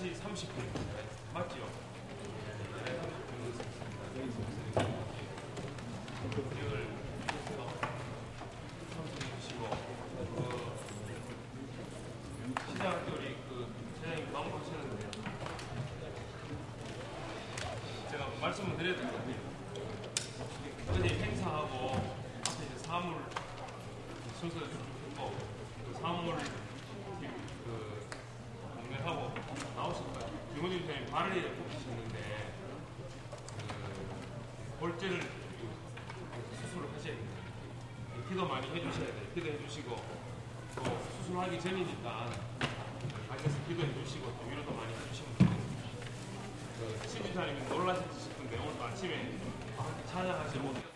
4시 30분 맞지요? 시장 우리 사장님 마무리하시는데 제가 말씀을 드려야 될 것 같아요. 어제 행사하고 앞에 이제 사물 순서를 좀 했고 사물 공연하고 나오실 거예요. 김원준 선생님 발을 뽑히셨는데 골절을 수술을 하셔야 돼요. 기도 많이 해주셔야 돼요. 기도해 주시고 또 수술하기 전이니까 가셔서 기도해 주시고 또 위로도 많이 해주시면 돼요. 신주사님이 놀라셨을 건데 오늘 아침에 찬양하시고